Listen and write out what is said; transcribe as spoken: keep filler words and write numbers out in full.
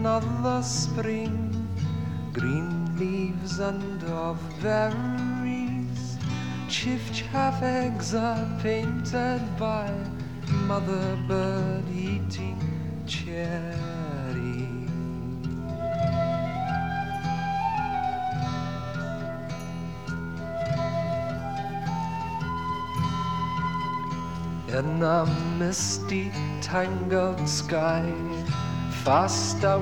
another spring, green leaves and of berries, chiff-chaff eggs are painted by mother bird eating cherries. In a misty, tangled sky, fast